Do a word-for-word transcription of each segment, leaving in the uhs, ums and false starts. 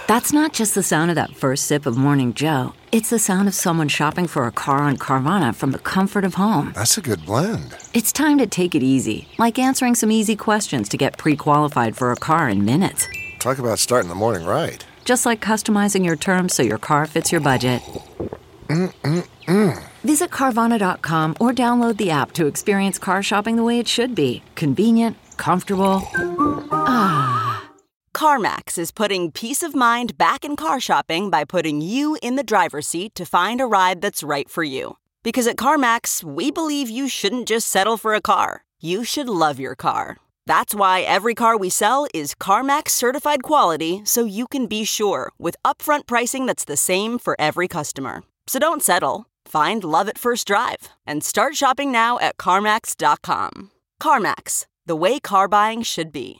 That's not just the sound of that first sip of Morning Joe. It's the sound of someone shopping for a car on Carvana from the comfort of home. That's a good blend. It's time to take it easy, like answering some easy questions to get pre-qualified for a car in minutes. Talk about starting the morning right. Just like customizing your terms so your car fits your budget. Mm-mm-mm. Visit Carvana dot com or download the app to experience car shopping the way it should be. Convenient, comfortable. Ah. CarMax is putting peace of mind back in car shopping by putting you in the driver's seat to find a ride that's right for you. Because at CarMax, we believe you shouldn't just settle for a car. You should love your car. That's why every car we sell is CarMax certified quality, so you can be sure with upfront pricing that's the same for every customer. So don't settle. Find love at first drive and start shopping now at CarMax dot com. CarMax, the way car buying should be.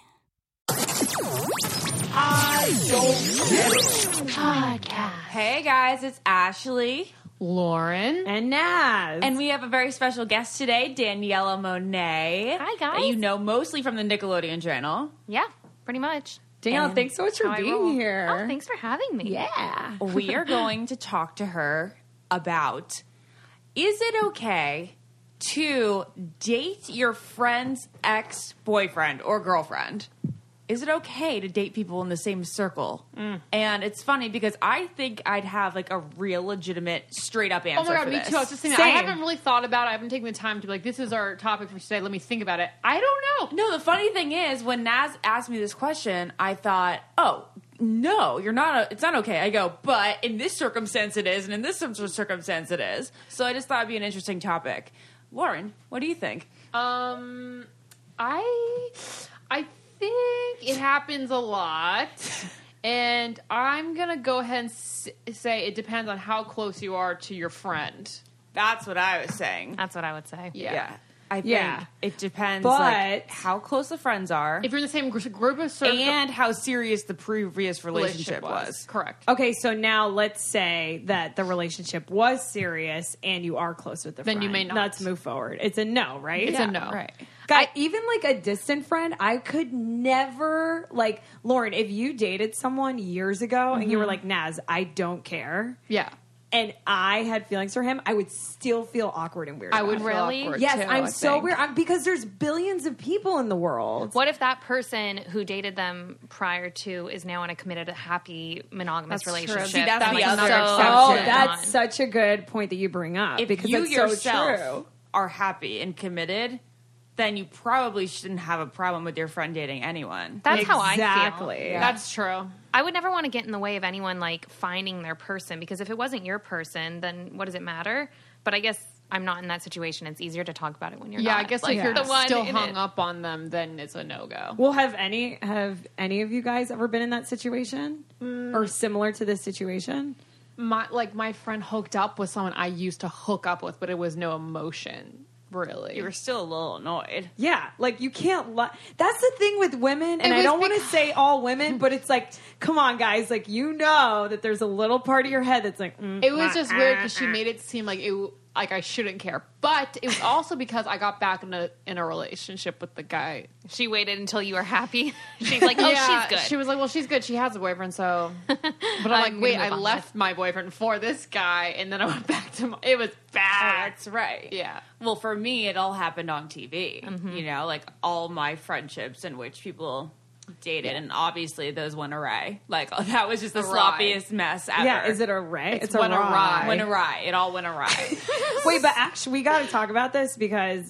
I don't get it. Podcast. Hey guys, it's Ashley, Lauren, and Naz. And we have a very special guest today, Daniela Monet. Hi guys. That you know mostly from the Nickelodeon channel. Yeah, pretty much. Daniela, and thanks so much for being here. Oh, thanks for having me. Yeah. We are going to talk to her about, is it okay to date your friend's ex-boyfriend or girlfriend? Is it okay to date people in the same circle? Mm. And it's funny because I think I'd have like a real legitimate straight up answer. Oh my god, for me this. too. I was just saying that. I haven't really thought about it. I haven't taken the time to be like, this is our topic for today. Let me think about it. I don't know. No, the funny thing is when Naz asked me this question, I thought, oh, no, you're not. A, it's not okay. I go, but in this circumstance it is, and in this circumstance it is. So I just thought it'd be an interesting topic. Lauren, what do you think? Um, I, I think it happens a lot, and I'm gonna go ahead and s- say it depends on how close you are to your friend. That's what I was saying. That's what I would say. Yeah. yeah. I think yeah. it depends but, like, how close the friends are. If you're in the same gr- group of circles. And how serious the previous relationship, relationship was. was. Correct. Okay, so now let's say that the relationship was serious and you are close with the then friend. Then you may not. Let's move forward. It's a no, right? It's yeah, a no. Right. God, I, even like a distant friend, I could never, like, Lauren, if you dated someone years ago mm-hmm. and you were like, Naz, I don't care. Yeah. And I had feelings for him, I would still feel awkward and weird. I would really. Awkward yes, too, I'm I so think. weird I'm, because there's billions of people in the world. What if that person who dated them prior to is now in a committed, happy, monogamous that's relationship? True. See, that's that the other other so Oh, that's on. such a good point that you bring up if because you that's yourself so true. are happy and committed, then you probably shouldn't have a problem with your friend dating anyone. That's exactly. how I feel. Yeah. That's true. I would never want to get in the way of anyone like finding their person, because if it wasn't your person, then what does it matter? But I guess I'm not in that situation. It's easier to talk about it when you're yeah, not. I guess like, if you're the one still in hung it. up on them, then it's a no-go. Well, have any have any of you guys ever been in that situation mm. or similar to this situation? My like my friend hooked up with someone I used to hook up with, but it was no emotion. Really, you were still a little annoyed. Yeah, like you can't. Li- That's the thing with women, and it I don't beca- want to say all women, but it's like, come on, guys, like you know that there's a little part of your head that's like. Mm, it was just ah, weird because ah, she ah. made it seem like it like I shouldn't care, but it was also because I got back in a in a relationship with the guy. She waited until you were happy. She's like, oh, yeah, she's good. She was like, well, she's good. She has a boyfriend, so. But I'm, I'm like, wait, gonna I move on left my boyfriend for this guy, and then I went back to my. It was bad. Oh, that's right. Yeah. Well, for me, it all happened on T V. Mm-hmm. You know, like all my friendships in which people dated, yeah. and obviously those went awry. Like that was just the awry. sloppiest mess ever. Yeah, is it awry? It's, it's went awry. awry. Went awry. It all went awry. Wait, but actually, we got to talk about this because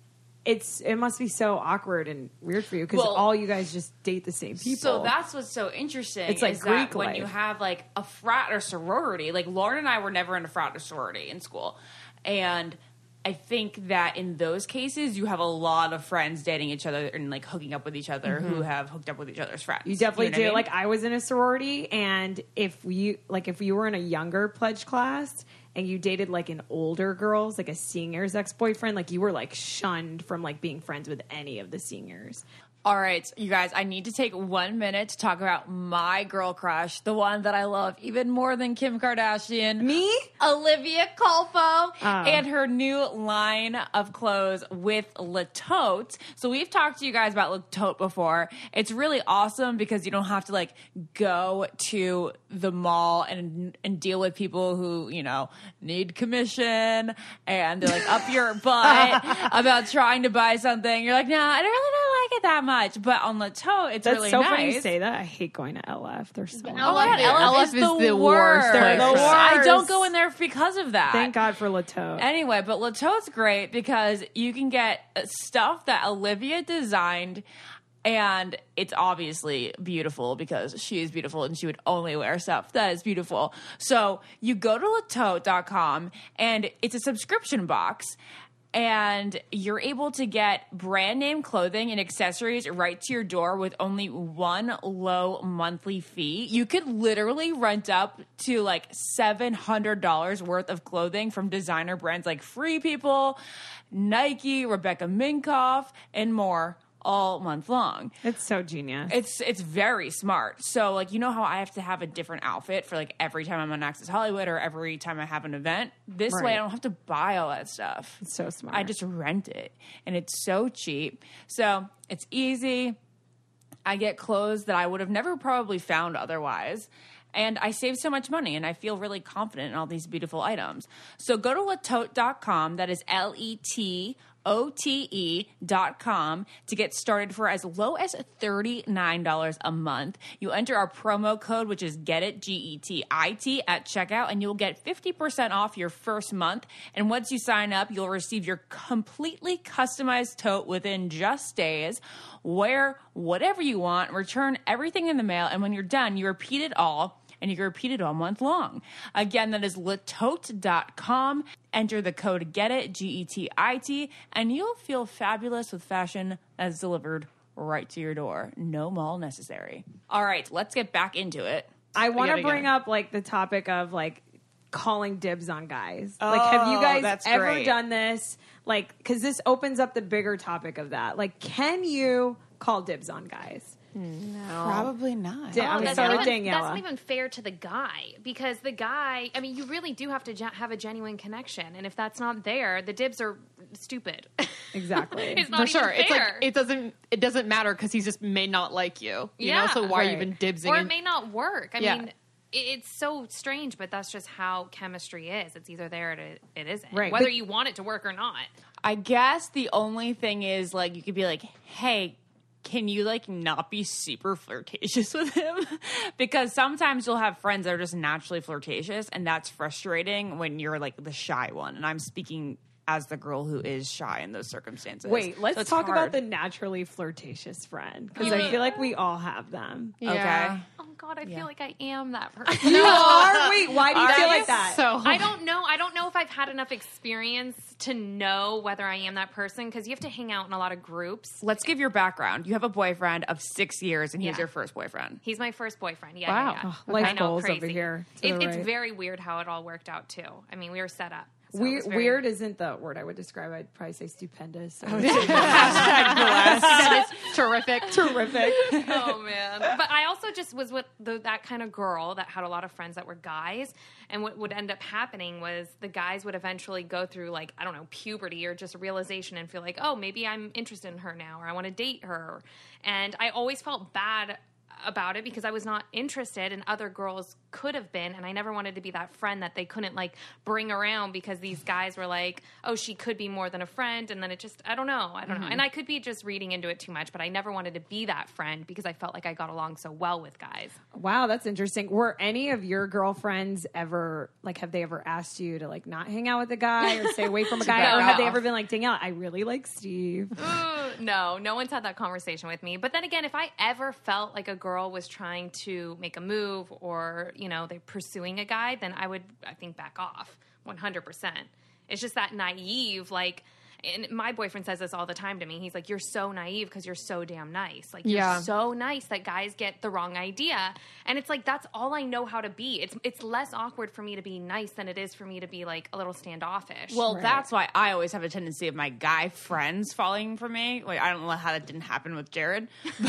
it's it must be so awkward and weird for you because well, all you guys just date the same people. So that's what's so interesting. It's like is Greek that when life. you have like a frat or sorority. Like Lauren and I were never in a frat or sorority in school, and I think that in those cases, you have a lot of friends dating each other and like hooking up with each other mm-hmm. who have hooked up with each other's friends. You definitely you know do. I mean? Like I was in a sorority, and if you like, if you were in a younger pledge class and you dated like an older girl's, like a senior's ex boyfriend, like you were like shunned from like being friends with any of the seniors. All right, you guys, I need to take one minute to talk about my girl crush, the one that I love even more than Kim Kardashian. Me? Olivia Culpo, Oh. and her new line of clothes with Le Tote. So we've talked to you guys about Le Tote before. It's really awesome because you don't have to like go to the mall and and deal with people who, you know, need commission and they're like up your butt about trying to buy something. You're like, no, I really don't like it that much. But on Le Tote, it's That's really so nice. funny you say that. I hate going to L F. They're so Oh L my F God, L F, L F is, is the, the worst. worst They're the I don't worst. go in there because of that. Thank God for Latote. Anyway, but Le Tote's great because you can get stuff that Olivia designed, and it's obviously beautiful because she is beautiful and she would only wear stuff that is beautiful. So you go to le tote dot com and it's a subscription box. And you're able to get brand name clothing and accessories right to your door with only one low monthly fee. You could literally rent up to like seven hundred dollars worth of clothing from designer brands like Free People, Nike, Rebecca Minkoff, and more all month long. It's so genius. It's it's very smart. So like, you know how I have to have a different outfit for like every time I'm on Access Hollywood or every time I have an event? This way Right. I don't have to buy all that stuff. It's so smart. I just rent it and it's so cheap. So it's easy. I get clothes that I would have never probably found otherwise. And I save so much money and I feel really confident in all these beautiful items. So go to le tote dot com. That is L E T O T E dot com to get started for as low as thirty-nine dollars a month. You enter our promo code, which is GETIT, G E T I T, at checkout, and you'll get fifty percent off your first month. And once you sign up, you'll receive your completely customized tote within just days. Wear whatever you want, return everything in the mail, and when you're done, you repeat it all. And you can repeat it all month long. Again, that is le tote dot com. Enter the code GETIT, G E T I T, and you'll feel fabulous with fashion that's delivered right to your door. No mall necessary. All right, let's get back into it. I want Yet to bring again. up like the topic of like calling dibs on guys. like, have you Oh, guys that's ever great. done this? Like, because this opens up the bigger topic of that. Like, can you call dibs on guys? Probably not. Da- I'm Oh, gonna that's, start not with even, that's Daniela. not even fair to the guy because the guy, I mean, you really do have to ge- have a genuine connection. And if that's not there, the dibs are stupid. Exactly. It's not For even sure. It's like fair. it doesn't it doesn't matter because he just may not like you. You know, so why are you Right. even dibsing? Or it in- may not work. I Yeah. mean, it, it's so strange, but that's just how chemistry is. It's either there or it, it isn't. Right. Whether But- you want it to work or not. I guess the only thing is, like, you could be like, hey, can you, like, not be super flirtatious with him? Because sometimes you'll have friends that are just naturally flirtatious, and that's frustrating when you're, like, the shy one. And I'm speaking as the girl who is shy in those circumstances. Wait, let's So it's talk hard. about the naturally flirtatious friend because You I mean- feel like we all have them. Yeah. Okay. Oh, God, I feel like I am that person. You are? Wait, why do you Are feel you? like that? So I don't know. I don't know if I've had enough experience to know whether I am that person because you have to hang out in a lot of groups. Let's give your background. You have a boyfriend of six years, and he's Yeah. your first boyfriend. He's my first boyfriend. Yeah, Wow. yeah, yeah. Oh, life I know, goals crazy. over here to It, the it's right. very weird how it all worked out too. I mean, we were set up. So it Weird, was very- weird isn't the word I would describe. I'd probably say stupendous. or that is terrific. terrific. Oh man! But I also just was with the, that kind of girl that had a lot of friends that were guys, and what would end up happening was the guys would eventually go through like I don't know puberty or just a realization and feel like, oh, maybe I'm interested in her now or I want to date her, and I always felt bad about it because I was not interested and other girls could have been, and I never wanted to be that friend that they couldn't like bring around because these guys were like, oh, she could be more than a friend, and then it just I don't know I don't know and I could be just reading into it too much, but I never wanted to be that friend because I felt like I got along so well with guys. Wow, that's interesting. Were any of your girlfriends ever like? Have they ever asked you to like not hang out with a guy or stay away from a guy, back or have they off. ever been like, Danielle, I really like Steve? Ooh, no, no one's had that conversation with me. But then again, if I ever felt like a girl was trying to make a move or, you know, they're pursuing a guy, then I would, I think, back off one hundred percent. It's just that naive, like, and my boyfriend says this all the time to me. He's like, you're so naive because you're so damn nice. Like, Yeah. you're so nice that guys get the wrong idea. And it's like, that's all I know how to be. It's it's less awkward for me to be nice than it is for me to be like a little standoffish. Well, that's why I always have a tendency of my guy friends falling for me. Like, I don't know how that didn't happen with Jared, but,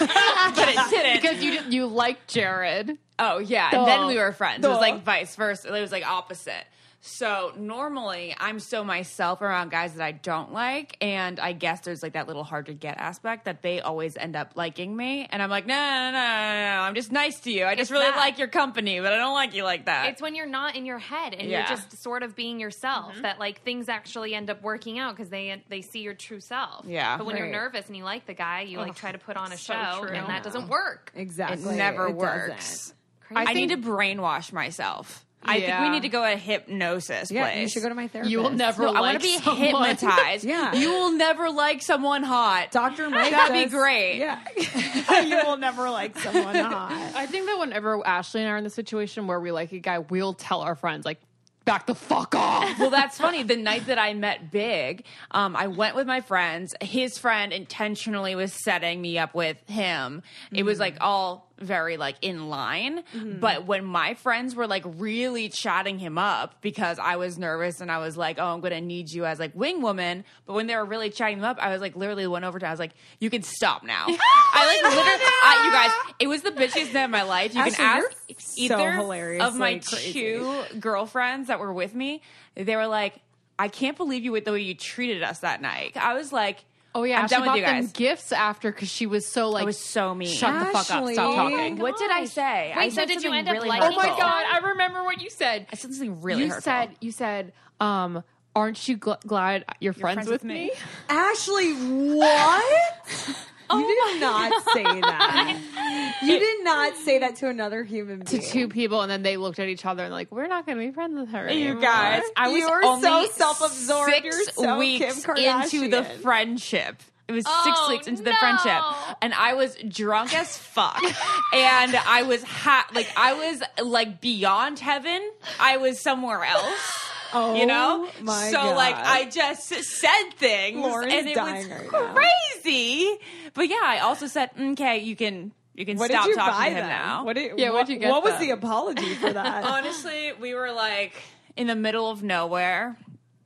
but it didn't. Because you didn't, you liked Jared. Oh, yeah. Duh. And then we were friends. It was Duh. like vice versa. It was like opposite. So normally I'm so myself around guys that I don't like. And I guess there's like that little hard to get aspect that they always end up liking me. And I'm like, no, no, no, no, no, no. I'm just nice to you. I just It's really that. like your company, but I don't like you like that. It's when you're not in your head and Yeah. you're just sort of being yourself that like things actually end up working out because they they see your true self. Yeah. But when you're Right. nervous and you like the guy, you like try to put on a so show true. and that doesn't work. it Exactly. never It works. doesn't. I, Crazy. need to brainwash myself. I think Yeah. we need to go to a hypnosis Yeah, place. you should go to my therapist. You will never No, like I want to be someone. hypnotized. Yeah. You will never like someone hot. Doctor Mike. That'd be does- great. Yeah. You will never like someone hot. I think that whenever Ashley and I are in the situation where we like a guy, we'll tell our friends, like, back the fuck off. Well, that's funny. The night that I met Big, um, I went with my friends. His friend intentionally was setting me up with him. It was like all very like in line. But when my friends were like really chatting him up because I was nervous and I was like, oh, I'm going to need you as like wing woman. But when they were really chatting him up, I was like literally went over to him. I was like, you can stop now. I like literally, I, you guys, it was the bitchiest night of my life. You Ashley, can you're ask so either hilariously of my crazy. two girlfriends that were with me. They were like, I can't believe you with the way you treated us that night. I was like, Oh, yeah. I'm she done with bought you them guys. gifts after because she was so, like, I was so mean. shut the fuck up. Ashley. Stop Oh talking. my What did I say? I Wait, so said did you something end up really liking Oh, my hurtful. God. I remember what you said. I said something really you hurtful. said, you said, um, aren't you gl- glad you're, friends, friends with with me? me. Ashley, what? You did not say that. You did not say that to another human To being. two people, and then they looked at each other and like, we're not going to be friends with her You anymore. guys, I was You are only so self-absorbed. six You're so weeks Kim into the Kardashian. friendship. It was six Oh, weeks into the no. friendship, and I was drunk as fuck, and I was ha- like I was like beyond heaven. I was somewhere else. Oh, You know, my so God. like I just said things, Lauren's and it dying was right now. crazy. But yeah, I also said, okay, you can you can What stop did you talking buy to him then? now. What did, Yeah, what, what'd you get what was them? the apology for that? Honestly, we were like in the middle of nowhere.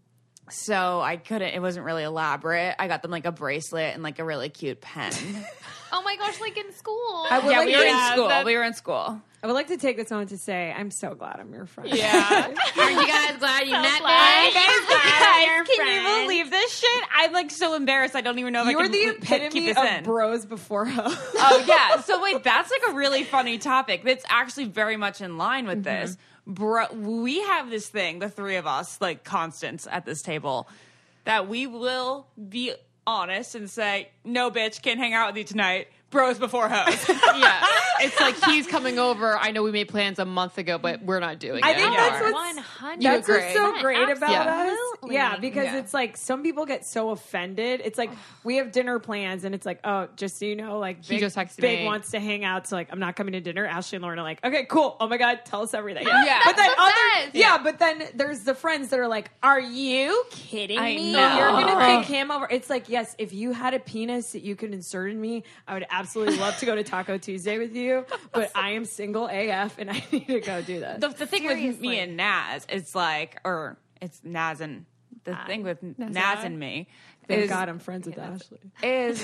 So I couldn't, it wasn't really elaborate. I got them like a bracelet and like a really cute pen. Oh my gosh, like in school. I would yeah, like we were to- in school. that's- We were in school. I would like to take this moment to say I'm so glad I'm your friend. Yeah. Aren't you guys glad you met Guys, me? guys, can you believe this shit? I'm like so embarrassed. I don't even know if You're I can the keep- epitome keep this of in. bros before hoes. Oh yeah. So wait, that's like a really funny topic. That's actually very much in line with this. Bro, we have this thing, the three of us, like constants at this table, that we will be honest and say, "No, bitch, can't hang out with you tonight." Bros before hoes. Yeah. It's like he's coming over. I know we made plans a month ago, but we're not doing I it think anymore. that's what's One hundred. You That's agree. what's so great about us. Absolutely. Yeah, because Yeah. it's like some people get so offended. It's like we have dinner plans, and it's like, oh, just so you know, like He Big, just texted Big me. wants to hang out, so like I'm not coming to dinner. Ashley and Lauren are like, okay, cool. Oh my god, tell us everything. Yeah. but then That's the other, best. yeah, but then there's the friends that are like, are you kidding I me? know. You're gonna pick him over? It's like, yes, if you had a penis that you could insert in me, I would absolutely love to go to Taco Tuesday with you. But I am single A F, and I need to go do this. the, the thing with Seriously. me and Naz, it's like, or it's Naz and the thing with Naz and me Thank is God I'm friends with Ashley. is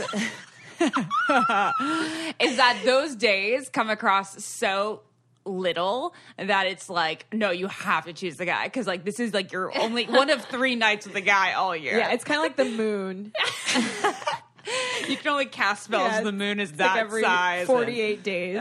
is that those days come across so little that it's like, no, you have to choose the guy because like this is like your only one of three nights with a guy all year. Yeah, it's kind of like the moon. You can only cast spells. Yeah, the moon is It's like that every size. forty-eight days.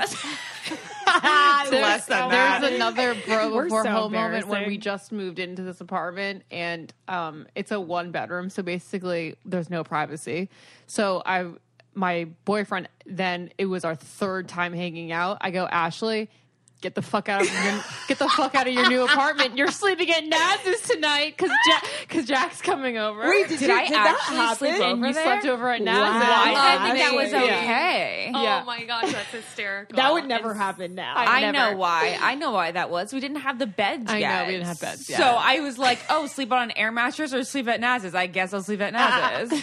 Less than that. There's another bro We're before so home moment when we embarrassing. just moved into this apartment, and um, it's a one bedroom, so basically there's no privacy. So I, my boyfriend, then it was our third time hanging out. I go, Ashley, get the fuck out of your get the fuck out of your new apartment. You're sleeping at Naz's tonight because Jack because Jack's coming over. Wait, did, Did you, I did that actually happen? sleep over and you there? slept over at Naz's. Wow. Why did I I think that was see. okay? Oh Yeah. my gosh, that's hysterical. That would never And happen now. I never. know why. I know why that was. We didn't have the beds I know, yet. we didn't have beds yet. So I was like, oh, sleep on an air mattress or sleep at Naz's? I guess I'll sleep at Naz's.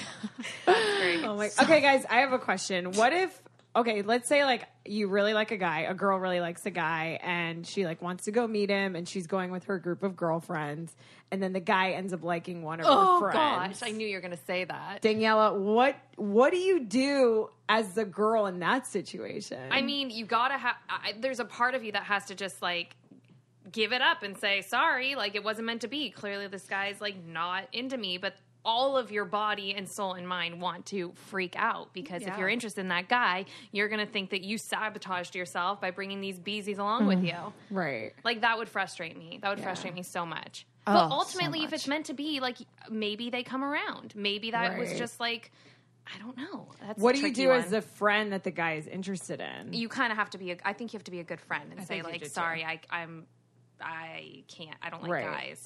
Oh my. Okay, guys, I have a question. What if? Okay, let's say like you really like a guy, a girl really likes a guy, and she like wants to go meet him, and she's going with her group of girlfriends, and then the guy ends up liking one of Oh her friends. gosh, I knew you were going to say that. Daniela, what what do you do as the girl in that situation? I mean, you gotta have. There's a part of you that has to just like give it up and say sorry. Like it wasn't meant to be. Clearly, this guy's like not into me, but all of your body and soul and mind want to freak out because Yeah. if you're interested in that guy, you're going to think that you sabotaged yourself by bringing these beezies along with you. right. Like that would frustrate me. That would Yeah. frustrate me so much. Oh, But so ultimately, if much. it's meant to be, like maybe they come around. Maybe that was Right. just like, I don't know. That's What a do you tricky do one. as the friend that the guy is interested in? You kind of have to be. A, I think you have to be a good friend and say think you like, do, too. sorry, I, I'm, I can't. I don't like Right. guys.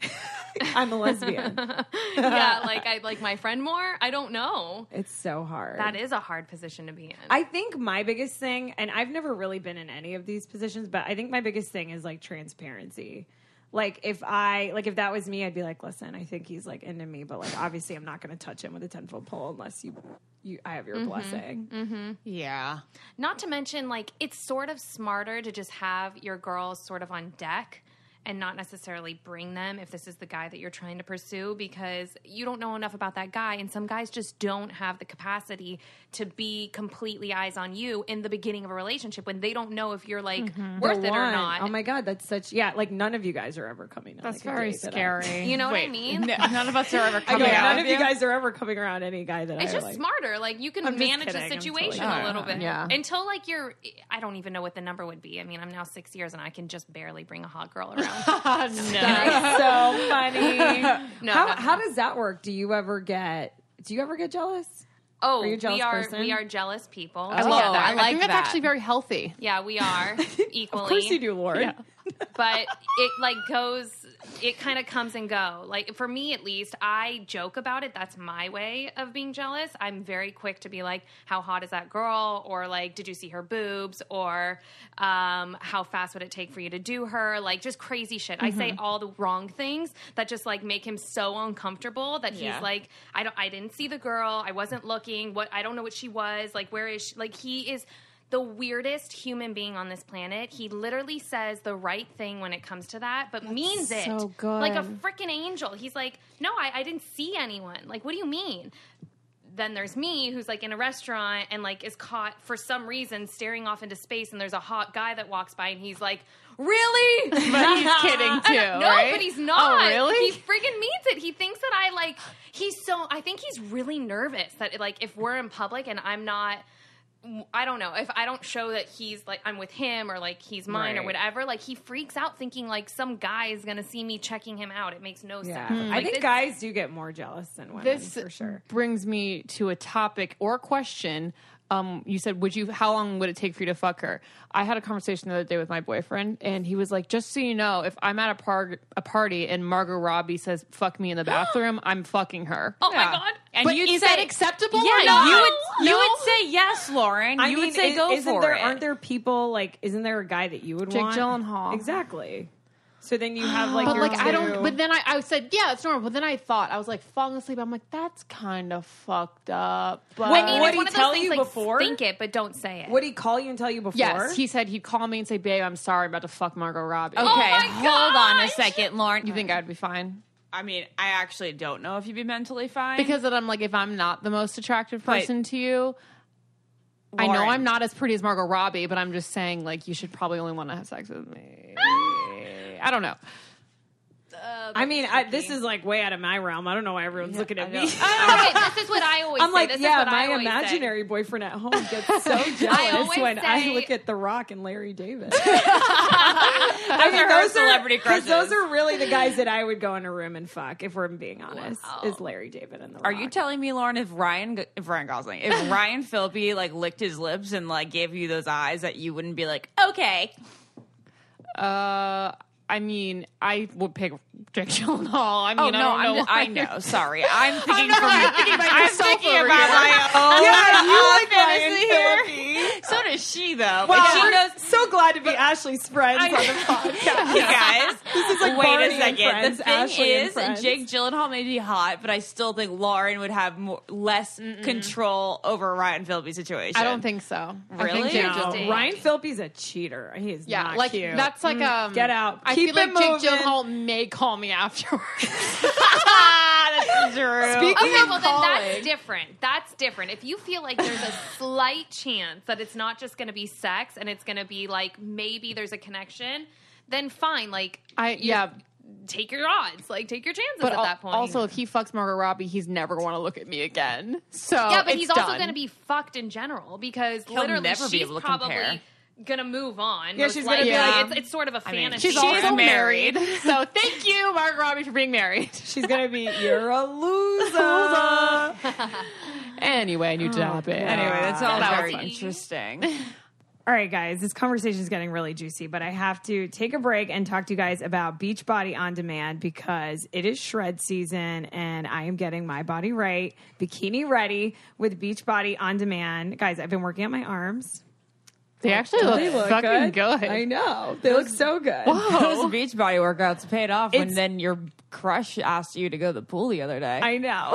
I'm a lesbian. Yeah, like I like my friend more. I don't know. It's so hard. That is a hard position to be in. I think my biggest thing, and I've never really been in any of these positions, but I think my biggest thing is like transparency. Like if I, like if that was me, I'd be like, listen, I think he's like into me, but like obviously I'm not going to touch him with a ten foot pole unless you, you, I have your Mm-hmm. blessing. Yeah. Not to mention, like, it's sort of smarter to just have your girls sort of on deck and not necessarily bring them if this is the guy that you're trying to pursue because you don't know enough about that guy. And some guys just don't have the capacity to be completely eyes on you in the beginning of a relationship when they don't know if you're like worth The it or one- not. Oh my God, that's such, yeah, like none of you guys are ever coming on. That's like, a very date that I- scary. You know what I Wait, mean? n- none of us are ever I coming know, out none with of you guys are ever coming around any guy that It's I just like. smarter. Like you can I'm just manage kidding. the I'm situation totally- a little bit. Yeah. Until like you're, I don't even know what the number would be. I mean, I'm now six years and I can just barely bring a hot girl around. That's so funny. No, how, no, how no. does that work? Do you ever get, do you ever get jealous? Oh, Are you a jealous we are person? we are jealous people. I love Oh, that. I like think that's that. actually very healthy. Yeah, we are equally. Of course you do, Lauren. But it like goes, it kind of comes and go. Like for me, at least, I joke about it. That's my way of being jealous. I'm very quick to be like, "How hot is that girl?" Or like, "Did you see her boobs?" Or um, "How fast would it take for you to do her?" Like just crazy shit. Mm-hmm. I say all the wrong things that just like make him so uncomfortable that he's Yeah. like, "I don't, I didn't see the girl. I wasn't looking. What? I don't know what she was. Like, where is she?" Like he is the weirdest human being on this planet. He literally says the right thing when it comes to that, but means it. so good. Like a freaking angel. He's like, no, I, I didn't see anyone. Like, what do you mean? Then there's me who's like in a restaurant and like is caught for some reason staring off into space and there's a hot guy that walks by and he's like, really? But he's kidding too, And- no, right? but he's not. Oh, really? He friggin' means it. He thinks that I like, he's so, I think he's really nervous that like if we're in public and I'm not, I don't know, if I don't show that he's like I'm with him or like he's mine or Right. whatever, like he freaks out thinking like some guy is gonna see me checking him out. It makes no Yeah. sense. I Like, think this- guys do get more jealous than women, This for sure. brings me to a topic or question. Um, you said, would you, how long would it take for you to fuck her? I had a conversation the other day with my boyfriend and he was like, just so you know, if I'm at a, par- a party and Margot Robbie says, fuck me in the bathroom, I'm fucking her. Oh Yeah. my god. And But you'd is say, that acceptable Yeah, or no, not? you would you No? would say yes, Lauren. I you mean, would say is- go isn't for there, it. Aren't there people like? Isn't there a guy that you would Jake want? Gyllenhaal. Exactly. So then you have like, But your like I two- don't. But then I, I said, yeah, it's normal. But then I thought I was like falling asleep. I'm like, that's kind of fucked up. But Wait, I mean, what it's did one he of those tell things, you like, before? Think it, but don't say it. Would he call you and tell you before? yes, he said he'd call me and say, babe, I'm sorry, I'm about to fuck Margot Robbie. Okay, Oh my hold on a gosh! second, Lauren. You think I'd be fine? I mean, I actually don't know if you'd be mentally fine. Because then I'm like, if I'm not the most attractive But- person to you, I know Lauren. I'm not as pretty as Margot Robbie, but I'm just saying, like, you should probably only want to have sex with me. I don't know. I mean, I, this is like way out of my realm. I don't know why everyone's looking at me. okay, this is what I always I'm say. like, this yeah, is what I my always imaginary boyfriend at home gets so jealous always when I say- look at The Rock and Larry David. those I mean, are her those celebrity because crushes. those are really the guys that I would go in a room and fuck. If we're being honest, Wow. is Larry David and The Rock. Are you telling me, Lauren, if Ryan, if Ryan Gosling, if Ryan Philby like licked his lips and like gave you those eyes, that you wouldn't be like, okay, Uh, I mean, I would pick Jake Gyllenhaal. I mean, Oh I no, don't know. I'm, I know. Sorry, I'm thinking not from. really thinking about I'm yourself thinking over about here. my own. Yeah, you uh, like Ryan fantasy here. So does she, though. Well, But she we're knows. so glad to be Ashley's friends on the podcast. You guys, This is like wait Barney a and second. Friends, the thing Ashley and is, Friends. Jake Gyllenhaal may be hot, but I still think Lauren would have more, less control over Ryan Phillippe's situation. I don't think so. I Really? think Jake No, Interesting. Ryan Phillippe's a cheater. He is Yeah, not like cute. that's like um. Get out. I Keep feel like it Jake moving. Gyllenhaal may call me afterwards. That's true. Speaking Okay, of well then calling. that's different. That's different. If you feel like there's a slight chance that it's not just going to be sex and it's going to be like maybe there's a connection, then fine. Like I you yeah. take your odds. Like take your chances But at al- that point. also, if he fucks Margot Robbie, he's never going to want to look at me again. So yeah, but it's he's also done. going to be fucked in general because He'll literally never be she's able to probably compare. gonna move on. Yeah, most she's gonna likely. be like- it's, it's sort of a I mean, fantasy. She's She also is married. married. So thank you, Margot Robbie, for being married. She's gonna be. You're a loser. Anyway, new topic. Anyway, that's all That was very fun. interesting. All right, guys, this conversation is getting really juicy, but I have to take a break and talk to you guys about Beachbody On Demand because it is shred season and I am getting my body right, bikini ready with Beachbody On Demand. Guys, I've been working on my arms. They actually look, They look fucking good. good. I know. They look so good. Those beach body workouts paid off when It's- then your crush asked you to go to the pool the other day. I know.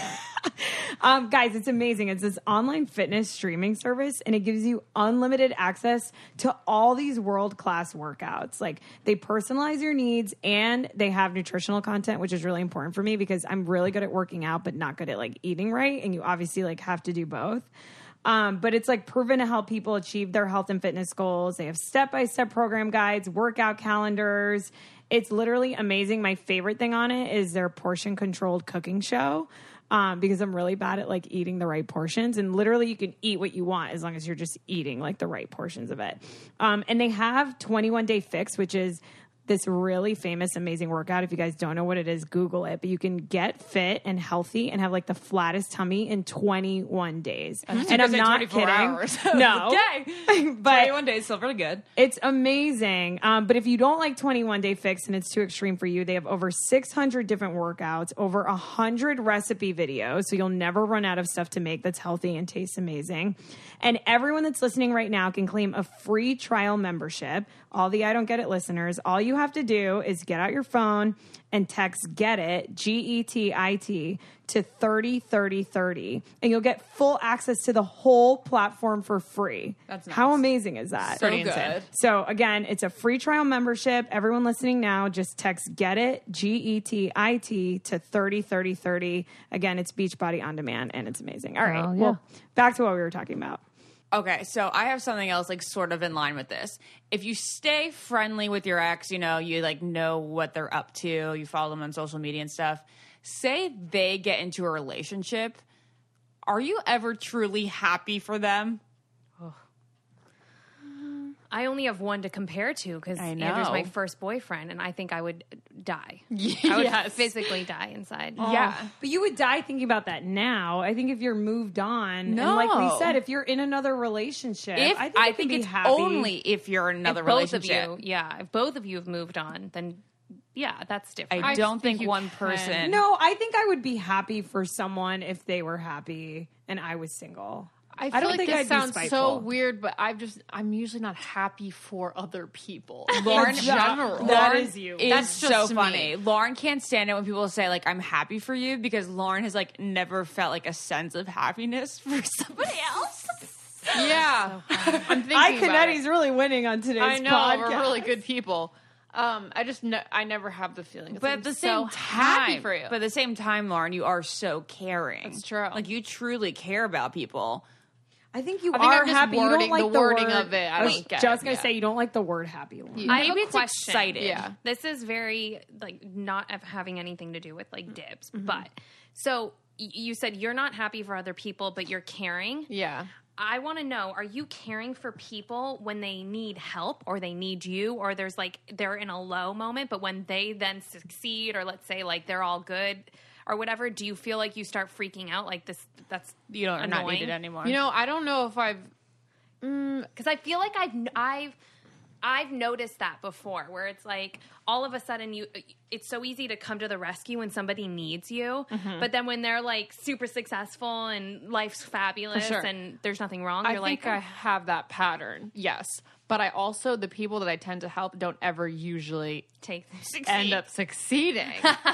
um, guys, it's amazing. It's this online fitness streaming service, and it gives you unlimited access to all these world-class workouts. Like, they personalize your needs, and they have nutritional content, which is really important for me because I'm really good at working out, but not good at, like, eating right, and you obviously, like, have to do both. Um, but it's like proven to help people achieve their health and fitness goals. They have step-by-step program guides, workout calendars. It's literally amazing. My favorite thing on it is their portion controlled cooking show. Um, because I'm really bad at like eating the right portions, and literally you can eat what you want as long as you're just eating like the right portions of it. Um, and they have twenty-one day fix, which is this really famous, amazing workout. If you guys don't know what it is, Google it. But you can get fit and healthy and have like the flattest tummy in twenty-one days. And I'm not kidding. Hours. No, Okay. but twenty-one days, still pretty good. it's amazing. Um, but if you don't like twenty-one day fix and it's too extreme for you, they have over six hundred different workouts, over one hundred recipe videos. So you'll never run out of stuff to make that's healthy and tastes amazing. And everyone that's listening right now can claim a free trial membership. All the I Don't Get It listeners, all you have to do is get out your phone and text GET IT, G E T I T, to thirty thirty thirty. And you'll get full access to the whole platform for free. That's nice. How amazing is that? So good. So again, it's a free trial membership. Everyone listening now, just text GET IT, G E T I T, to thirty thirty thirty. Again, it's Beachbody On Demand, and it's amazing. All right, Oh, yeah. well, back to what we were talking about. Okay, so I have something else like sort of in line with this. If you stay friendly with your ex, you know, you like know what they're up to, you follow them on social media and stuff. Say they get into a relationship, are you ever truly happy for them? I only have one to compare to because I Andrew's my know. first boyfriend, and I think I would die. I would Yes. physically die inside. Yeah. But you would die thinking about that now. I think if you're moved on, No. and like we said, if you're in another relationship, If I think, I you could think be it's happy. only if you're in another if both relationship. of you, yeah, if both of you have moved on, then yeah, that's different. I I don't think think you one can. person. No, I think I would be happy for someone if they were happy and I was single. I feel don't like think this I'd be sounds so spiteful. weird, but I've just I'm usually not happy for other people. Lauren, in general. That Lauren is you. Is That's just so me. funny. Lauren can't stand it when people say like "I'm happy for you" because Lauren has like never felt like a sense of happiness for somebody else. Yeah, I'm thinking I about Canetti's it. really winning on today's I know podcast. we're really good people. Um, I just ne- I never have the feeling, But I'm at the so same happy time, for you. but at the same time, Lauren, you are so caring. That's true. Like you truly care about people. I think you I think are I'm just happy. You wording- don't like the the, wording word, of it, I I was don't get just it, gonna yeah. say you don't like the word happy. Lauren. I have Maybe a it's question. excited. Yeah. This is very like not of having anything to do with like dibs, Mm-hmm. but so y- you said you're not happy for other people, but you're caring. yeah. I want to know, are you caring for people when they need help or they need you or there's like they're in a low moment, but when they then succeed or let's say like they're all good or whatever, do you feel like you start freaking out like this that's You don't are not annoying? needed anymore. You know, I don't know if I've Because I feel like I've I've I've noticed that before, where it's like all of a sudden you, it's so easy to come to the rescue when somebody needs you, Mhm. but then when they're like super successful and life's fabulous sure. and there's nothing wrong, I you're think like, I have that pattern, yes. But I also, the people that I tend to help don't ever usually take end up succeeding.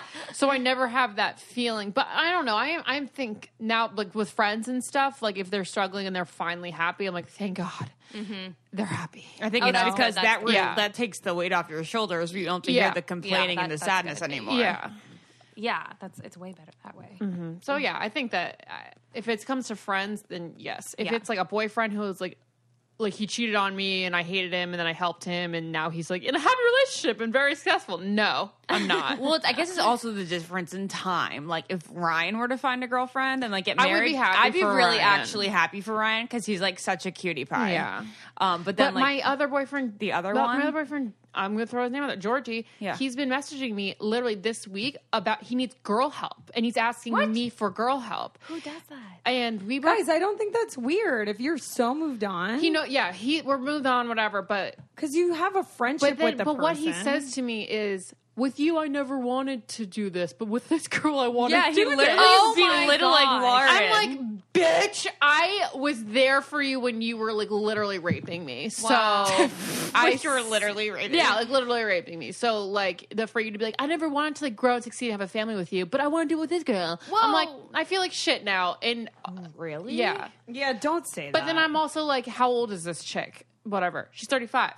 So I never have that feeling. But I don't know. I I think now, like with friends and stuff, like if they're struggling and they're finally happy, I'm like, thank God. Mm-hmm. They're happy. I think Oh, it's that's because good, that that's re- good. Yeah. that takes the weight off your shoulders. You don't have to Yeah. hear the complaining Yeah, and the that- that's sadness good. anymore. Yeah. yeah, that's it's way better that way. Mm-hmm. So yeah, I think that uh, if it comes to friends, then yes. If Yeah. it's like a boyfriend who's like, like he cheated on me and I hated him and then I helped him and now he's like in a happy relationship and very successful. No, I'm not. Well, it's, I guess it's also the difference in time. Like if Ryan were to find a girlfriend and like get I married, would be happy I'd be for really Ryan. actually happy for Ryan because he's like such a cutie pie. Yeah. Um, but then But like my other boyfriend, the other the- one, my other boyfriend, I'm going to throw his name out there, Georgie. Yeah. He's been messaging me literally this week about he needs girl help and he's asking me for girl help. Who does that? And we both, Guys, I don't think that's weird if you're so moved on. he know, yeah, he we're moved on, whatever. But Because you have a friendship but then, with the but person. what he says to me is, with you, I never wanted to do this, but with this girl, I want yeah, to he do literally this. Oh is my belittling gosh. Lauren. I'm like, bitch, I was there for you when you were like literally raping me. So Wow. I you were literally raping. Yeah, like literally raping me. So like the for you to be like, I never wanted to like grow and succeed and have a family with you, but I want to do it with this girl. I'm like, Whoa. I feel like shit now. And really? yeah. Yeah, don't say that. But then I'm also like, how old is this chick? Whatever. She's thirty-five.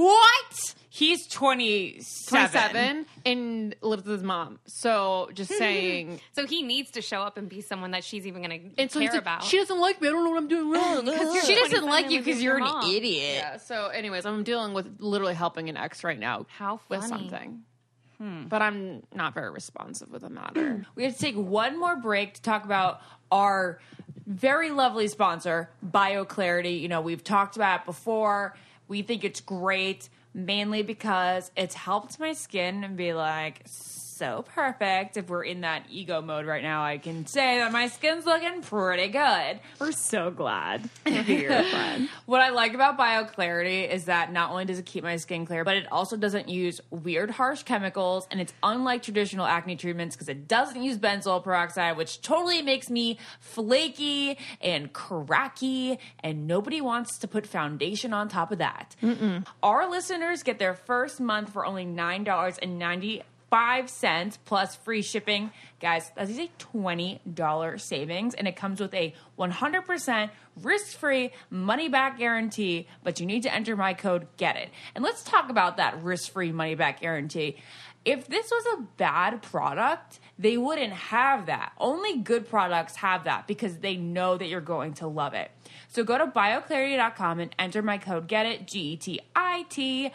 What? He's twenty-seven. twenty-seven and lives with his mom. So just saying. So he needs to show up and be someone that she's even going And to so he's care like, about. she doesn't like me. I don't know what I'm doing wrong. you're She doesn't twenty-seven like and you lives because with you're your an mom. idiot. Yeah. So, anyways, I'm dealing with literally helping an ex right now. How with funny. something. But I'm not very responsive with the matter. We have to take one more break to talk about our very lovely sponsor, BioClarity. You know, we've talked about it before. We think it's great, mainly because it's helped my skin and be like so perfect. If we're in that ego mode right now, I can say that my skin's looking pretty good. we're so glad to be your friend. What I like about BioClarity is that not only does it keep my skin clear, but it also doesn't use weird, harsh chemicals, and it's unlike traditional acne treatments because it doesn't use benzoyl peroxide, which totally makes me flaky and cracky, and nobody wants to put foundation on top of that. Mm-mm. Our listeners get their first month for only nine dollars and ninety-five cents plus free shipping. Guys, that is a twenty dollars savings, and it comes with a one hundred percent risk-free money-back guarantee, but you need to enter my code GET IT. And let's talk about that risk-free money-back guarantee. If this was a bad product, they wouldn't have that. Only good products have that because they know that you're going to love it. So go to bio clarity dot com and enter my code GETIT, G E T I T,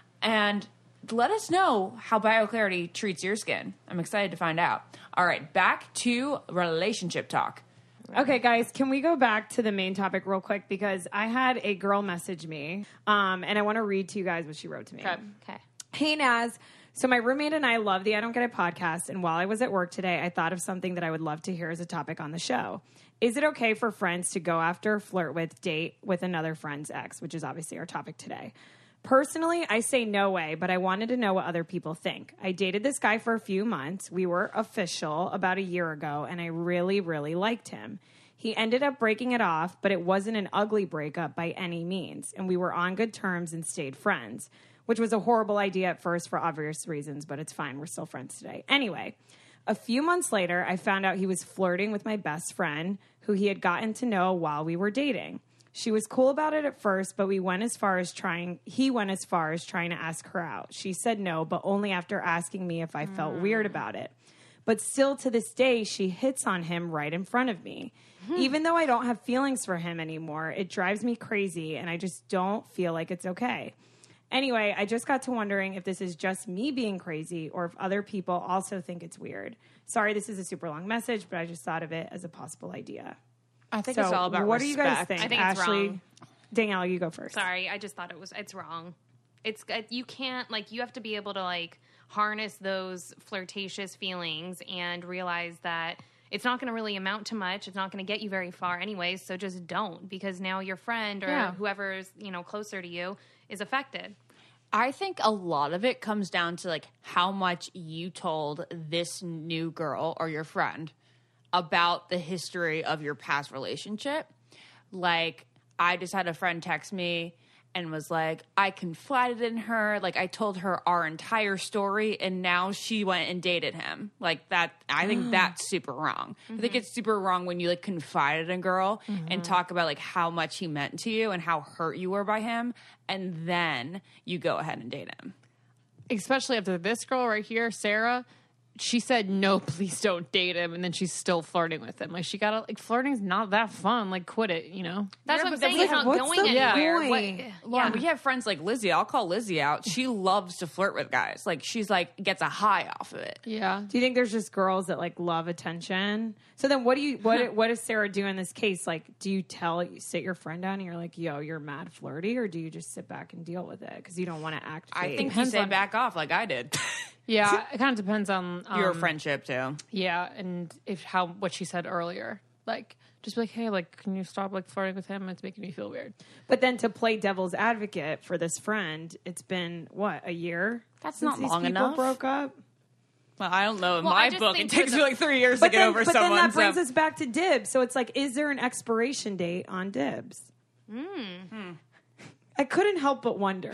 and let us know how BioClarity treats your skin. I'm excited to find out. All right, back to relationship talk. Okay, guys, can we go back to the main topic real quick? Because I had a girl message me, um, and I want to read to you guys what she wrote to me. Okay. Okay. Hey, Naz. So my roommate and I love the I Don't Get It podcast, and while I was at work today, I thought of something that I would love to hear as a topic on the show. Is it okay for friends to go after, flirt with, date with another friend's ex, which is obviously our topic today? Personally, I say no way, but I wanted to know what other people think. I dated this guy for a few months. We were official about a year ago, and I really, really liked him. He ended up breaking it off, but it wasn't an ugly breakup by any means, and we were on good terms and stayed friends, which was a horrible idea at first for obvious reasons, but it's fine. We're still friends today. Anyway, a few months later, I found out he was flirting with my best friend, who he had gotten to know while we were dating. She was cool about it at first, but we went as far as trying, he went as far as trying to ask her out. She said no, but only after asking me if I felt weird about it. But still to this day, she hits on him right in front of me. Even though I don't have feelings for him anymore, it drives me crazy, and I just don't feel like it's okay. Anyway, I just got to wondering if this is just me being crazy or if other people also think it's weird. Sorry, this is a super long message, but I just thought of it as a possible idea. I think So, it's all about what do you guys respect. think? I think it's Ashley, wrong. Danielle, you go first. Sorry, I just thought it was, it's wrong. It's, it, you can't, like, you have to be able to, like, harness those flirtatious feelings and realize that it's not going to really amount to much. It's not going to get you very far anyways. So just don't, because now your friend or Yeah. whoever's, you know, closer to you is affected. I think a lot of it comes down to like how much you told this new girl or your friend about the history of your past relationship. Like, I just had a friend text me and was like, I confided in her. Like, I told her our entire story, and now she went and dated him. Like, that, I think that's super wrong. Mm-hmm. I think it's super wrong when you, like, confided in a girl mm-hmm. and talk about, like, how much he meant to you and how hurt you were by him, and then you go ahead and date him. Especially after this girl right here, Sarah, she said, no, please don't date him. And then she's still flirting with him. Like, she got to, like, flirting's not that fun. Like, quit it, you know? That's Yeah, what I'm but saying. that's It's not like, going what's the anywhere. point? What- Lauren, yeah. we have friends like Lizzie. I'll call Lizzie out. She loves to flirt with guys. Like, she's like, gets a high off of it. Yeah. Do you think there's just girls that like love attention? So then, what do you what what does Sarah do in this case? Like, do you tell you sit your friend down and you're like, "Yo, you're mad flirty," or do you just sit back and deal with it because you don't want to act? I fake? think you say back off like I did. Yeah, it kind of depends on um, Your friendship, too. Yeah, and if how what she said earlier, like just be like, hey, like, can you stop like flirting with him? It's making me feel weird. But then to play devil's advocate for this friend, it's been what, a year? That's since not these long people enough. broke up. Well, I don't know. In Well, I my just book, it think takes for me the- like three years But to get then, over but someone. then that brings so- us back to dibs. So it's like, is there an expiration date on dibs? Hmm. I couldn't help but wonder.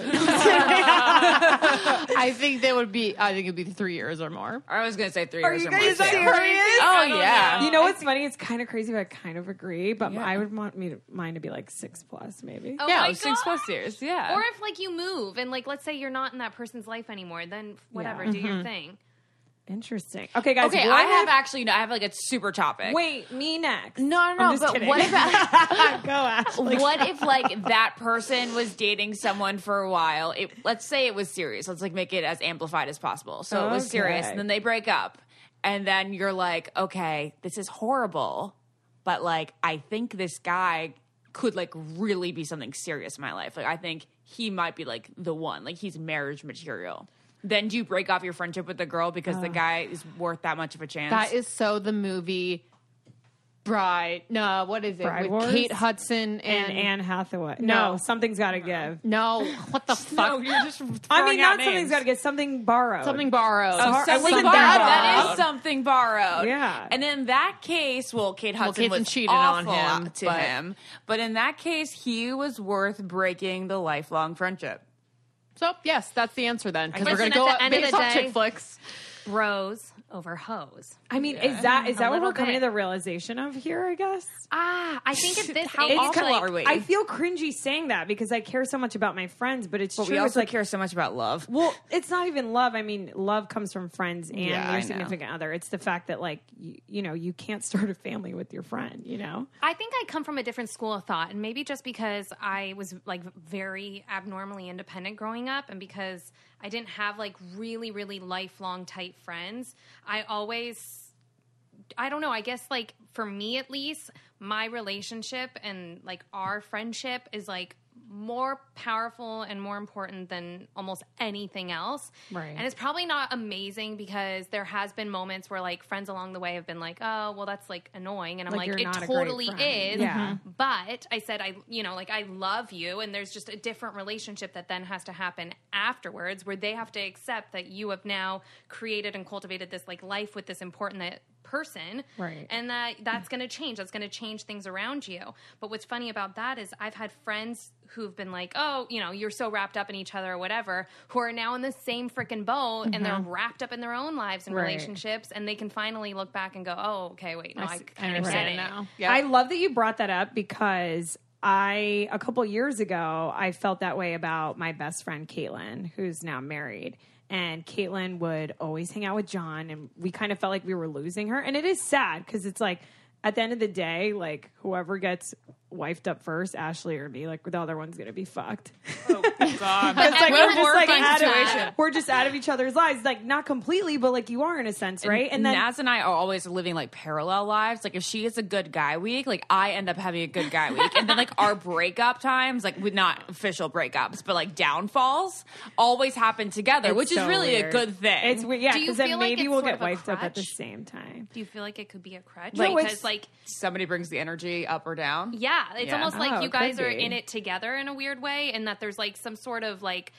I think they would be. I think it'd be three years or more. I was going to say three Are years you or more. guys too. serious? Oh, yeah. You know what's funny? It's kind of crazy, but I kind of agree. But Yeah. I would want me to, mine to be like six plus, maybe. Oh yeah, my it was six God. plus years. Yeah. Or if like you move and like let's say you're not in that person's life anymore, then whatever, Yeah. do your thing. Interesting. Okay, guys. okay, what I have if- actually, no, I have like a super topic. Wait, me next. No, no, I'm just but kidding. what if Go, Ashley. what if like that person was dating someone for a while? It, let's say it was serious. Let's like make it as amplified as possible. So it was serious, Okay. and then they break up, and then you're like, okay, this is horrible, but like I think this guy could like really be something serious in my life. Like I think he might be like the one. Like he's marriage material. Then do you break off your friendship with the girl because the guy is worth that much of a chance? That is so the movie Bride. No, what is it? Bride With Wars? Kate Hudson and, and Anne Hathaway. No, No. something's got to give. no, what the fuck? No, you're just throwing I mean, out not something's names. got to give. Something borrowed. Something borrowed. Oh, Oh, I something wasn't borrowed. there. That is something borrowed. Yeah. And in that case, well, Kate Hudson Kate's was cheated on awful him, to but- him. But in that case, he was worth breaking the lifelong friendship. So yes, that's the answer then. Because we're Listen, gonna go at the end of based the off day- chick flicks. Bros over hoes. I mean, is that is A that what little we're coming bit. to the realization of here? I guess. Ah, I think at this How age, awful like, are we? I feel cringy saying that because I care so much about my friends, but it's But true. we it's also like, care so much about love. well, it's not even love. I mean, love comes from friends and Yeah, I your know. significant other. It's the fact that, like, you, you know, you can't start a family with your friend. You know, I think I come from a different school of thought, and maybe just because I was like very abnormally independent growing up, and because I didn't have like really, really lifelong tight friends, I always, I don't know, I guess like for me at least, my relationship and like our friendship is like more powerful and more important than almost anything else. Right. And it's probably not amazing because there has been moments where like friends along the way have been like, oh, well, that's like annoying. And I'm Like, like, you're it not a great totally friend. is. Yeah. But I said, I, you know, like I love you. And there's just a different relationship that then has to happen afterwards where they have to accept that you have now created and cultivated this like life with this important that person. Right. And that that's going to change. That's going to change things around you. But what's funny about that is I've had friends who've been like, oh, you know, you're so wrapped up in each other or whatever, who are now in the same freaking boat and they're wrapped up in their own lives and Right. relationships. And they can finally look back and go, oh, okay, wait, no, I, see- I kind of understand get it it now. Yeah. I love that you brought that up because I, a couple years ago, I felt that way about my best friend, Caitlin, who's now married. And Caitlin would always hang out with John, and we kind of felt like we were losing her. And it is sad because it's like, at the end of the day, like whoever gets wifed up first, Ashley or me, like the other one's gonna be fucked. God. It's like everyone we're just like thinks out that. of, we're just out of each other's lives, like not completely, but like you are in a sense, right? And then Naz and I are always living like parallel lives. Like if she has a good guy week, like I end up having a good guy week, and then like our breakup times, like with not official breakups, but like downfalls, always happen together, It's which so is really weird. a good thing. It's weird, yeah, Do you because then feel like maybe it's we'll sort get of a wiped up at the crutch? same time. Do you feel like it could be a crutch? Like- because like Somebody brings the energy up or down. yeah, it's Yeah. almost like Oh, you it guys could are be. in it together in a weird way, and that there's like some sort of like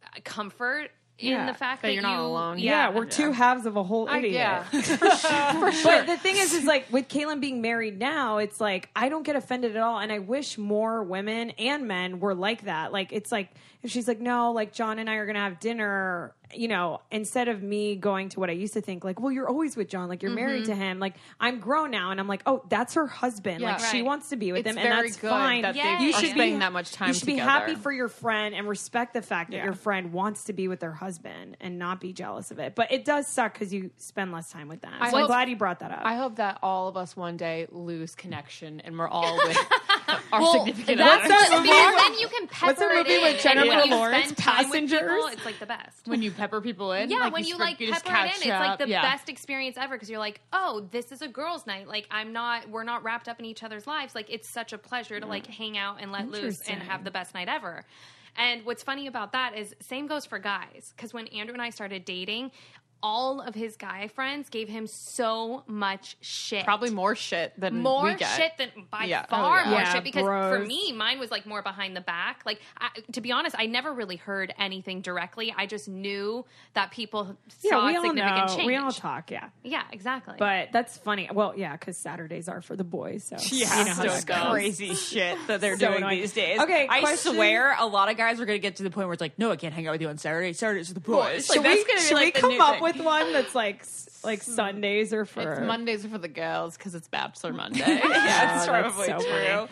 comfort in Yeah, the fact that that, you're not you, alone. Yeah, we're two halves of a whole I- idiot. yeah, for sure. For sure. But the thing is, is like with Caitlyn being married now, it's like I don't get offended at all, and I wish more women and men were like that. Like it's like if she's like, no, like John and I are gonna have dinner, you know, instead of me going to what I used to think, like, well, you're always with John, like you're married to him. Like I'm grown now, and I'm like, oh, that's her husband. Yeah. like she Right. wants to be with It's him, and very that's good fine. that they you are should spending be that much time You should be together. happy for your friend and respect the fact that Yeah. your friend wants to be with their husband and not be jealous of it. But it does suck because you spend less time with them. I So I'm hope- glad you brought that up. I hope that all of us one day lose connection and we're all with our Well, significant that's others. that what- movie? because then you can pepper What's the it movie in, with and Jennifer when you Lawrence, spend time with Passengers? people, it's like the best. When you pepper people in, Yeah, like when you sp- like just pepper it in, catch it's like up. the Yeah. best experience ever because you're like, oh, this is a girls' night. Like I'm not, we're not wrapped up in each other's lives. Like it's such a pleasure to like hang out and let loose and Interesting. have the best night ever. And what's funny about that is same goes for guys because when Andrew and I started dating, all of his guy friends gave him so much shit. Probably more shit than more we get. shit than by Yeah. Oh, far yeah. more Yeah, shit because for bros. me mine was like more behind the back. Like I, to be honest, I never really heard anything directly. I just knew that people yeah, saw we a all significant know. change. We all talk, yeah. Yeah, exactly. But that's funny. Well, yeah, because Saturdays are for the boys. So Yeah, you know how so that goes. crazy shit that they're So doing annoying. these days. Okay, I question- swear a lot of guys are going to get to the point where it's like, no, I can't hang out with you on Saturday. Saturdays are the boys. Should Like, that's we, gonna be should like we the come new up thing. with one that's like s- like Sundays or for It's Mondays are for the girls because it's Bachelor Monday. Yeah, it's Oh, that's probably so true.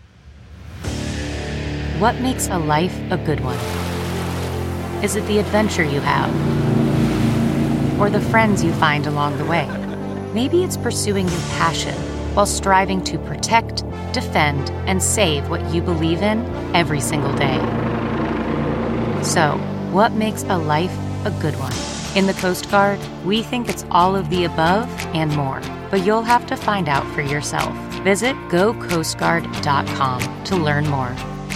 funny. What makes a life a good one? Is it the adventure you have? Or the friends you find along the way? Maybe it's pursuing your passion while striving to protect, defend, and save what you believe in every single day. So, what makes a life a good one? In the Coast Guard, we think it's all of the above and more, but you'll have to find out for yourself. Visit go coast guard dot com to learn more.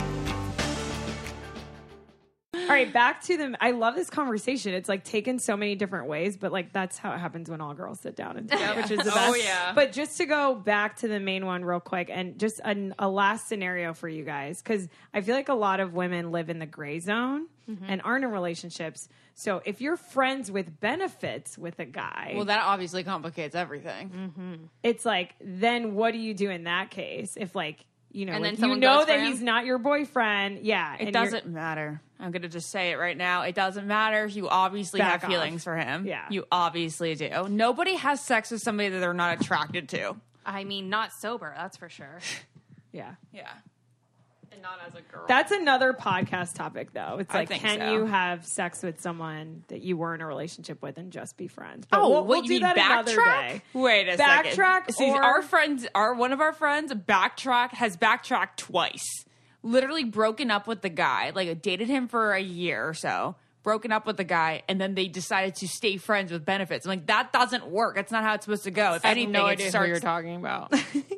All right, back to the. I love this conversation. It's like taken so many different ways, but like that's how it happens when all girls sit down and talk, which is the best. Oh, yeah. But just to go back to the main one real quick, and just a, a last scenario for you guys, because I feel like a lot of women live in the gray zone and aren't in relationships. So if you're friends with benefits with a guy, Well, that obviously complicates everything. it's like, then what do you do in that case? If like, you know, And then like, you someone know goes for that him? he's not your boyfriend. Yeah. It and you're- doesn't matter. I'm going to just say it right now. It doesn't matter. You obviously Back have off. feelings for him. Yeah. You obviously do. Nobody has sex with somebody that they're not attracted to. I mean, not sober, that's for sure. Yeah. Yeah. And not as a girl. That's another podcast topic, though. It's I like, think can so. you have sex with someone that you were in a relationship with and just be friends? But Oh, we'll, wait, we'll you do mean that another backtrack? day. Wait a Backtrack second. See, or- our friends, our one of our friends, backtrack has backtracked twice. Literally broken up with the guy, like dated him for a year or so, broken up with the guy, and then they decided to stay friends with benefits. I'm like, that doesn't work. That's not how it's supposed to go. If I have anything, no it idea starts. who you're talking about.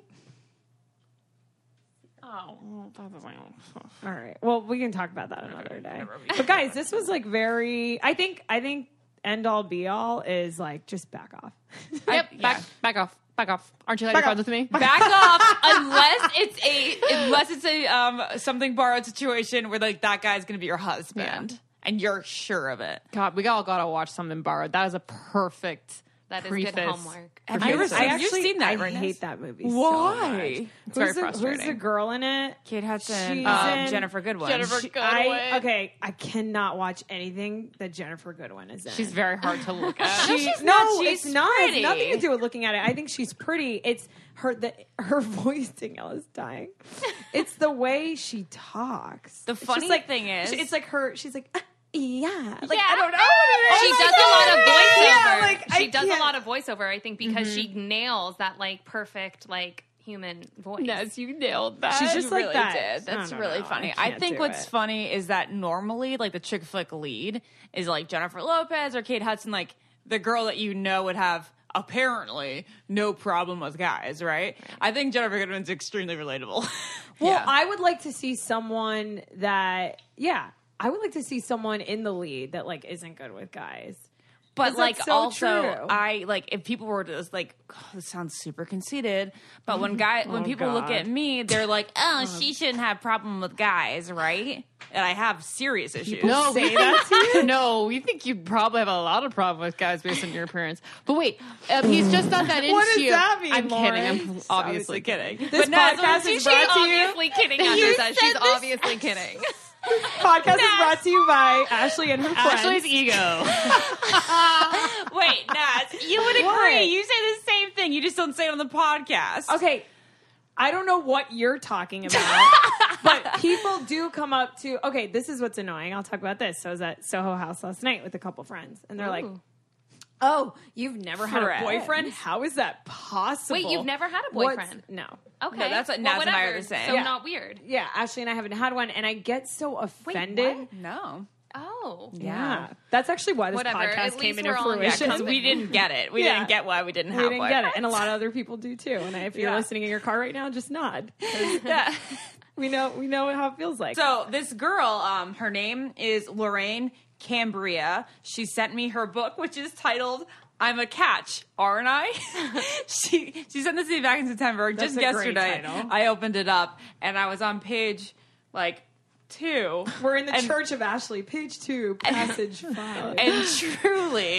Oh, that doesn't. All right. Well, we can talk about that another day. But guys, this was like very. I think. I think end all be all is like just back off. Yep, yeah. back, back off, back off. Aren't you glad Back you're off. friends with me? Back off unless it's a unless it's a um something borrowed situation where like that guy's gonna be your husband Yeah. and you're sure of it. God, we all gotta watch something borrowed. That is a perfect. That is preface. good homework. Have I, you ever I seen? actually You've seen that, I right? hate that movie. Why? So much. It's Who's very the, frustrating. Who's the girl in it? Kate Hudson, She's um, in- Jennifer Goodwin. Jennifer She- Goodwin. I, okay, I cannot watch anything that Jennifer Goodwin is in. She's very hard to look at. She, she's no, not. She's it's not. pretty. It's nothing to do with looking at it. I think she's pretty. It's her the her voice. Danielle is dying. It's the way she talks. The It's funny just like, thing is- it's like her. She's like, "Ah, yeah, like Yeah. I don't know. What it She is. does a lot of voiceover. Yeah, like, she I does a can't- lot of voiceover, I think, because she nails that like perfect like human voice. Yes, you nailed that. She's just You like really that. did. That's I don't really know. funny. I I, can't think do what's it. funny is that normally, like the chick flick lead is like Jennifer Lopez or Kate Hudson, like the girl that you know would have apparently no problem with guys, right? I think Jennifer Goodwin's extremely relatable. Well, Yeah. I would like to see someone that, yeah, I would like to see someone in the lead that like isn't good with guys. But That's like so also, true. I like if people were to just like, oh, this sounds super conceited. But when guy, when Oh, people look God. at me, they're like, oh, she shouldn't have problem with guys, right? And I have serious issues. No, Say that to you? no, we think you probably have a lot of problem with guys based on your appearance. But wait, um, he's just not that into What does you. that mean, I'm Lauren? kidding. I'm Obviously obviously kidding. This But no, podcast so is She's brought to you. obviously kidding, Andrea. She's obviously kidding. Podcast is brought to you by Ashley and her friends. Ashley's ego. Wait, Naz, you would agree. What? You say the same thing. You just don't say it on the podcast. Okay, I don't know what you're talking about, but people do come up to, okay, this is what's annoying. I'll talk about this. So I was at Soho House last night with a couple friends, and they're like, oh, you've never had a Friends. boyfriend? How is that possible? Wait, you've never had a What's- boyfriend? No. Okay. No, that's what well, Naz and I are whatever. the same. So Yeah. not weird. Yeah, Ashley and I haven't had one, and I get so offended. No. Oh. Yeah. That's actually why this Whatever. podcast At came least into we're on Yeah, fruition. because we didn't get it. We Yeah. didn't get why we didn't have we didn't one. get it, and a lot of other people do too. And if you're Yeah. listening in your car right now, just nod. 'Cause Yeah. we know we know how it feels like. So this girl, um, her name is Lorraine Cambria. She sent me her book, which is titled "I'm a Catch, Aren't I?" she she sent this to me back in September. That's Just a great yesterday, title. I opened it up and I was on page like two. We're in the and, Church of Ashley, page two, passage five. and truly,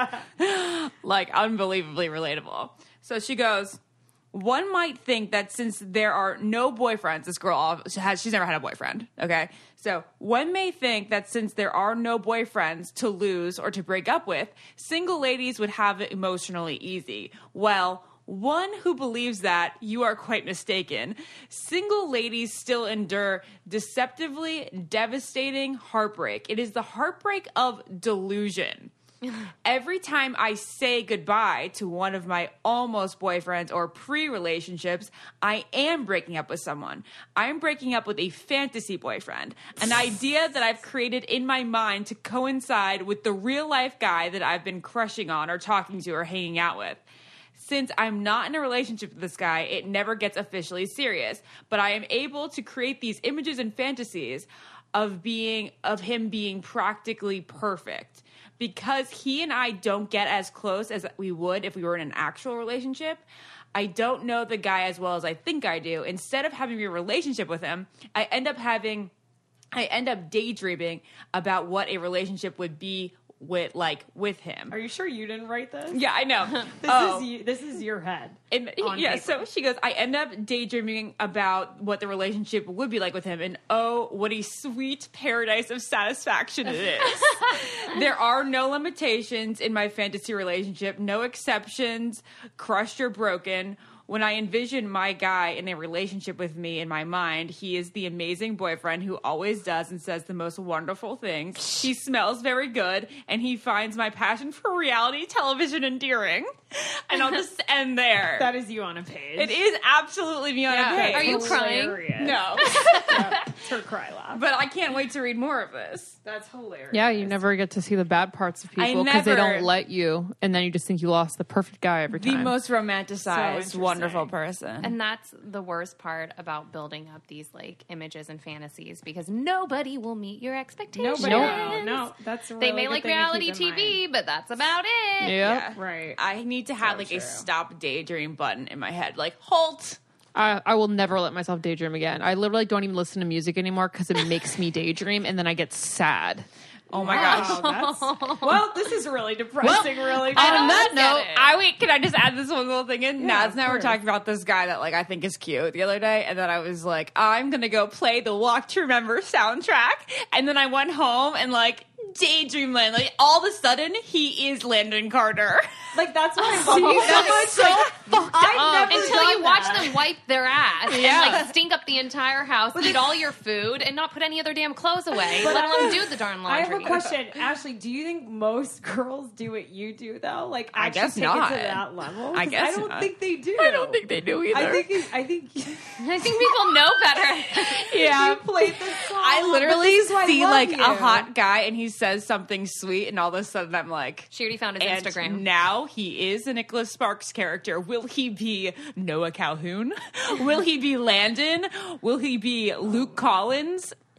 like unbelievably relatable. So she goes. One might think that since there are no boyfriends, this girl has, she's never had a boyfriend, okay? So one may think that since there are no boyfriends to lose or to break up with, single ladies would have it emotionally easy. Well, one who believes that, you are quite mistaken. Single ladies still endure deceptively devastating heartbreak. It is the heartbreak of delusion. Every time I say goodbye to one of my almost boyfriends or pre-relationships, I am breaking up with someone. I'm breaking up with a fantasy boyfriend, an idea that I've created in my mind to coincide with the real-life guy that I've been crushing on or talking to or hanging out with. Since I'm not in a relationship with this guy, it never gets officially serious, but I am able to create these images and fantasies of being of him being practically perfect. Because he and I don't get as close as we would if we were in an actual relationship, I don't know the guy as well as I think I do. Instead of having a relationship with him, I end up having, I end up daydreaming about what a relationship would be with, like, with him. Are you sure you didn't write this? Yeah, I know. This Oh. is you, this is your head. And, on yeah, paper. so she goes, I end up daydreaming about what the relationship would be like with him, and oh, what a sweet paradise of satisfaction it is. There are no limitations in my fantasy relationship, no exceptions, crushed or broken. When I envision my guy in a relationship with me in my mind, he is the amazing boyfriend who always does and says the most wonderful things. He smells very good, and he finds my passion for reality television endearing. And I'll just end there. That is you on a page. It is absolutely me on Yeah. a page. Are you crying? Hilarious. No. Yeah, it's her cry laugh. But I can't wait to read more of this. That's hilarious. Yeah, you never get to see the bad parts of I people because they never- don't let you, and then you just think you lost the perfect guy every The time. most So romanticized, interesting. wonderful person. And that's the worst part about building up these like images and fantasies because nobody will meet your expectations. Nobody will. No, that's a They really may good like thing to reality keep T in V, mind. but that's about it. Yep. Right. I need to have So like true. a stop daydream button in my head. Like, halt. I, I will never let myself daydream again. I literally don't even listen to music anymore because it makes me daydream, and then I get sad. Oh my gosh. Wow, that's, well, this is really depressing. really. On that get note, it. I wait. Can I just add this one little thing in? Yeah, Naz of and I were course. talking about this guy that like I think is cute the other day, and then I was like, I'm gonna go play the Walk to Remember soundtrack, and then I went home and like daydreamland. Like all of a sudden, he is Landon Carter. Like that's what I love. See, you that's so much. Like, I've Um, never until done you watch that. them wipe their ass Yeah. and like stink up the entire house, eat all your food, and not put any other damn clothes away, But let I- alone do the darn I laundry. have a question, Ashley. Do you think most girls do what you do, though? Like, I actually guess take not. it to that level? I 'Cause guess I don't not. think they do. I don't think they do either. I think. it- I think. I think people know better. yeah. You played this song. I but literally this is why I see love like you. a hot guy and he says something sweet, and all of a sudden I'm like, She already found his and Instagram. now he is a Nicholas Sparks character. Will he be Noah Calhoun? Will he be Landon? Will he be Luke Collins?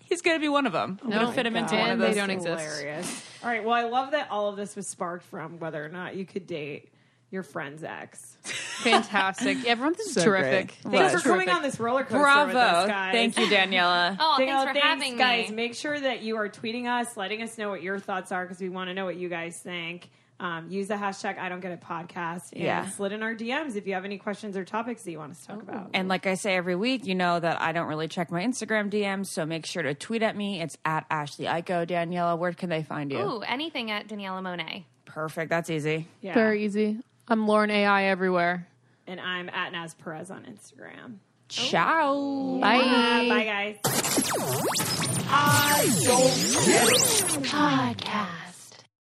he's going to be one of them. I'm No. going to fit him into God. one of And they those. don't exist. Hilarious. All right. Well, I love that all of this was sparked from whether or not you could date your friend's ex. Fantastic. Yeah, everyone's So terrific. great. Thanks Right. for coming on this roller coaster Bravo. with us, guys. Thank you, Daniela. Oh, thanks Daniela, for thanks, having guys. me. Make sure that you are tweeting us, letting us know what your thoughts are because we want to know what you guys think. Um, use the hashtag I don't get it podcast and Yeah. slid in our D Ms if you have any questions or topics that you want us to talk about. And like I say every week, you know that I don't really check my Instagram D Ms, so make sure to tweet at me. It's at Ashley Iko. Daniela, where can they find you? Ooh, anything at Daniela Monet. Perfect. That's easy. Yeah. Very easy. I'm Lauren A I everywhere. And I'm at Naz Perez on Instagram. Ciao. Bye. Uh, bye, guys. I don't get it. Podcast.